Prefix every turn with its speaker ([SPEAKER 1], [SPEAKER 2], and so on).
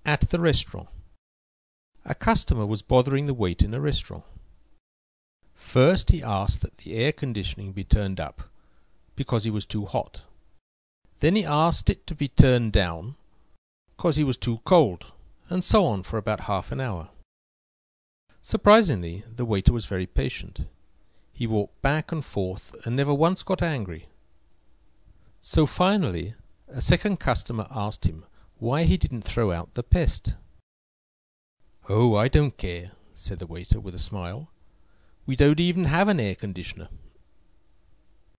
[SPEAKER 1] At the restaurant. A customer was bothering the waiter in a restaurant. First he asked that the air conditioning be turned up, because he was too hot. Then he asked it to be turned down, because he was too cold, and so on for about half an hour. Surprisingly, the waiter was very patient. He walked back and forth and never once got angry. So finally, a second customer asked him why he didn't throw out the pest. "Oh, I don't care," said the waiter with a smile. "We don't even have an air conditioner."